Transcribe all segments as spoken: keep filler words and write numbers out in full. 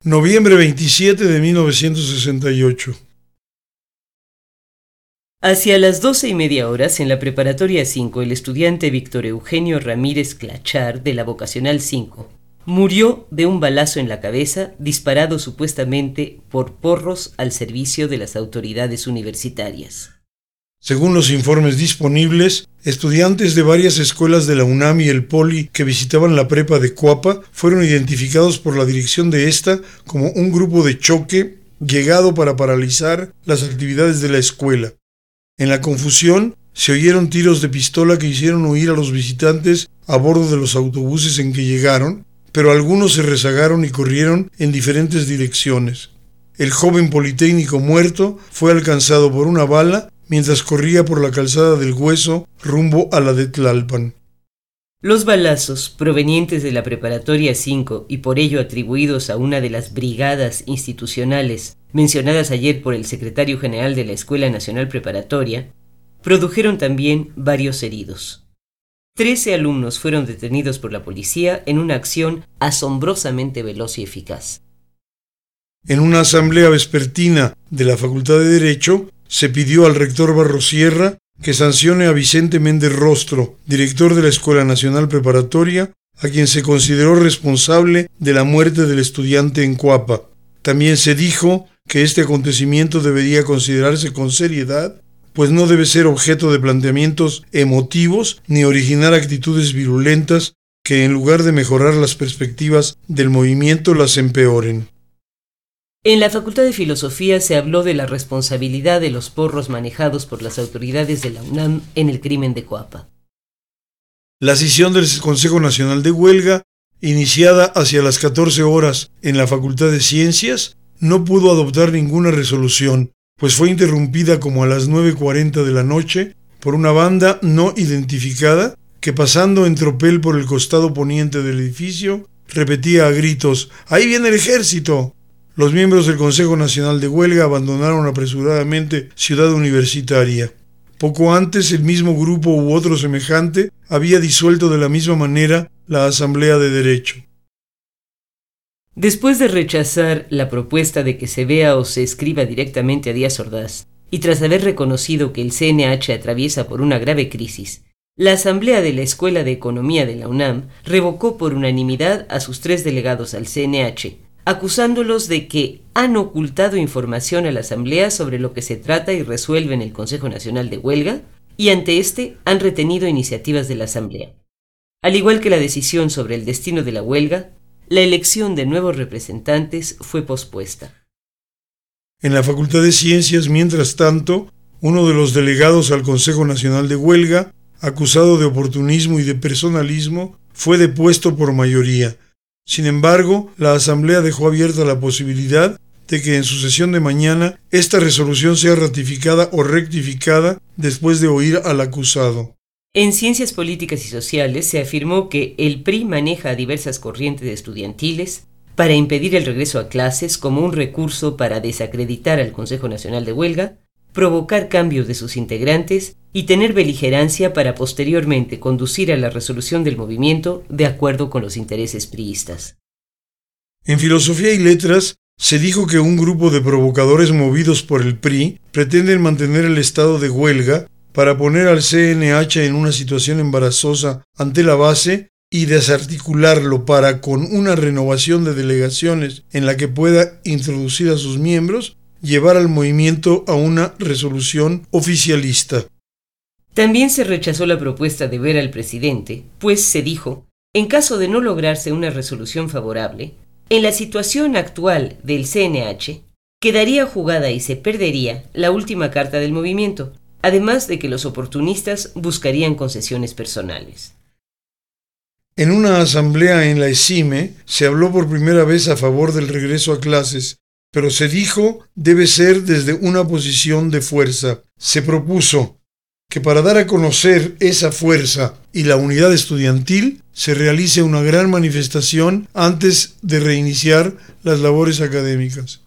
Noviembre veintisiete de mil novecientos sesenta y ocho. Hacia las doce y media horas, en la preparatoria cinco, el estudiante Víctor Eugenio Ramírez Clachar, de la vocacional cinco, murió de un balazo en la cabeza disparado supuestamente por porros al servicio de las autoridades universitarias. Según los informes disponibles, estudiantes de varias escuelas de la UNAM y el Poli que visitaban la prepa de Coapa fueron identificados por la dirección de esta como un grupo de choque llegado para paralizar las actividades de la escuela. En la confusión, se oyeron tiros de pistola que hicieron huir a los visitantes a bordo de los autobuses en que llegaron, pero algunos se rezagaron y corrieron en diferentes direcciones. El joven politécnico muerto fue alcanzado por una bala mientras corría por la calzada del Hueso rumbo a la de Tlalpan. Los balazos, provenientes de la preparatoria cinco y por ello atribuidos a una de las brigadas institucionales mencionadas ayer por el secretario general de la Escuela Nacional Preparatoria, produjeron también varios heridos. Trece alumnos fueron detenidos por la policía en una acción asombrosamente veloz y eficaz. En una asamblea vespertina de la Facultad de Derecho, se pidió al rector Barrosierra que sancione a Vicente Méndez Rostro, director de la Escuela Nacional Preparatoria, a quien se consideró responsable de la muerte del estudiante en Coapa. También se dijo que este acontecimiento debería considerarse con seriedad, pues no debe ser objeto de planteamientos emotivos ni originar actitudes virulentas que, en lugar de mejorar las perspectivas del movimiento, las empeoren. En la Facultad de Filosofía se habló de la responsabilidad de los porros manejados por las autoridades de la UNAM en el crimen de Coapa. La sesión del Consejo Nacional de Huelga, iniciada hacia las catorce horas en la Facultad de Ciencias, no pudo adoptar ninguna resolución, pues fue interrumpida como a las nueve cuarenta de la noche por una banda no identificada que, pasando en tropel por el costado poniente del edificio, repetía a gritos: ¡Ahí viene el ejército! Los miembros del Consejo Nacional de Huelga abandonaron apresuradamente Ciudad Universitaria. Poco antes, el mismo grupo u otro semejante había disuelto de la misma manera la Asamblea de Derecho. Después de rechazar la propuesta de que se vea o se escriba directamente a Díaz Ordaz, y tras haber reconocido que el C N H atraviesa por una grave crisis, la Asamblea de la Escuela de Economía de la UNAM revocó por unanimidad a sus tres delegados al C N H, acusándolos de que han ocultado información a la Asamblea sobre lo que se trata y resuelve en el Consejo Nacional de Huelga, y ante este han retenido iniciativas de la Asamblea. Al igual que la decisión sobre el destino de la huelga, la elección de nuevos representantes fue pospuesta. En la Facultad de Ciencias, mientras tanto, uno de los delegados al Consejo Nacional de Huelga, acusado de oportunismo y de personalismo, fue depuesto por mayoría. Sin embargo, la Asamblea dejó abierta la posibilidad de que en su sesión de mañana esta resolución sea ratificada o rectificada después de oír al acusado. En Ciencias Políticas y Sociales se afirmó que el P R I maneja a diversas corrientes estudiantiles para impedir el regreso a clases como un recurso para desacreditar al Consejo Nacional de Huelga, provocar cambios de sus integrantes y tener beligerancia para posteriormente conducir a la resolución del movimiento de acuerdo con los intereses priistas. En Filosofía y Letras se dijo que un grupo de provocadores movidos por el P R I pretenden mantener el estado de huelga para poner al C N H en una situación embarazosa ante la base y desarticularlo para, con una renovación de delegaciones en la que pueda introducir a sus miembros, llevar al movimiento a una resolución oficialista. También se rechazó la propuesta de ver al presidente, pues se dijo, en caso de no lograrse una resolución favorable, en la situación actual del C N H, quedaría jugada y se perdería la última carta del movimiento, además de que los oportunistas buscarían concesiones personales. En una asamblea en la ESIME se habló por primera vez a favor del regreso a clases, pero se dijo debe ser desde una posición de fuerza. Se propuso que para dar a conocer esa fuerza y la unidad estudiantil se realice una gran manifestación antes de reiniciar las labores académicas.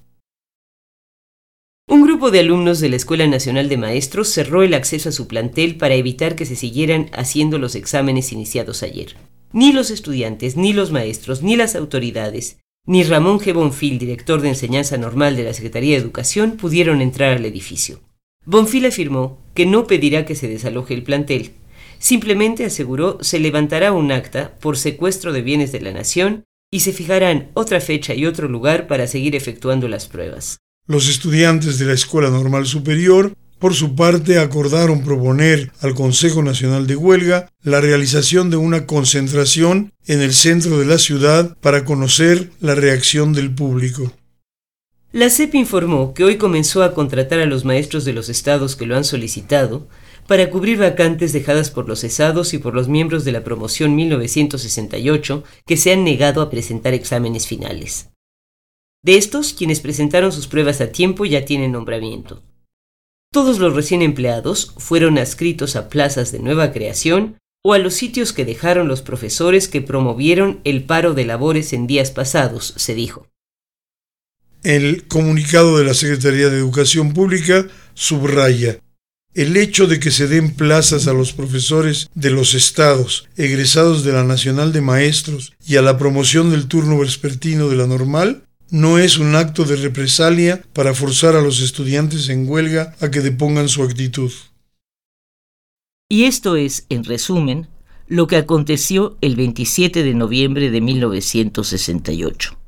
Un grupo de alumnos de la Escuela Nacional de Maestros cerró el acceso a su plantel para evitar que se siguieran haciendo los exámenes iniciados ayer. Ni los estudiantes, ni los maestros, ni las autoridades, ni Ramón G. Bonfil, director de enseñanza normal de la Secretaría de Educación, pudieron entrar al edificio. Bonfil afirmó que no pedirá que se desaloje el plantel. Simplemente aseguró se levantará un acta por secuestro de bienes de la nación y se fijarán otra fecha y otro lugar para seguir efectuando las pruebas. Los estudiantes de la Escuela Normal Superior, por su parte, acordaron proponer al Consejo Nacional de Huelga la realización de una concentración en el centro de la ciudad para conocer la reacción del público. La S E P informó que hoy comenzó a contratar a los maestros de los estados que lo han solicitado para cubrir vacantes dejadas por los cesados y por los miembros de la promoción mil novecientos sesenta y ocho que se han negado a presentar exámenes finales. De estos, quienes presentaron sus pruebas a tiempo ya tienen nombramiento. Todos los recién empleados fueron adscritos a plazas de nueva creación o a los sitios que dejaron los profesores que promovieron el paro de labores en días pasados, se dijo. El comunicado de la Secretaría de Educación Pública subraya: el hecho de que se den plazas a los profesores de los estados egresados de la Nacional de Maestros y a la promoción del turno vespertino de la normal no es un acto de represalia para forzar a los estudiantes en huelga a que depongan su actitud. Y esto es, en resumen, lo que aconteció el veintisiete de noviembre de mil novecientos sesenta y ocho.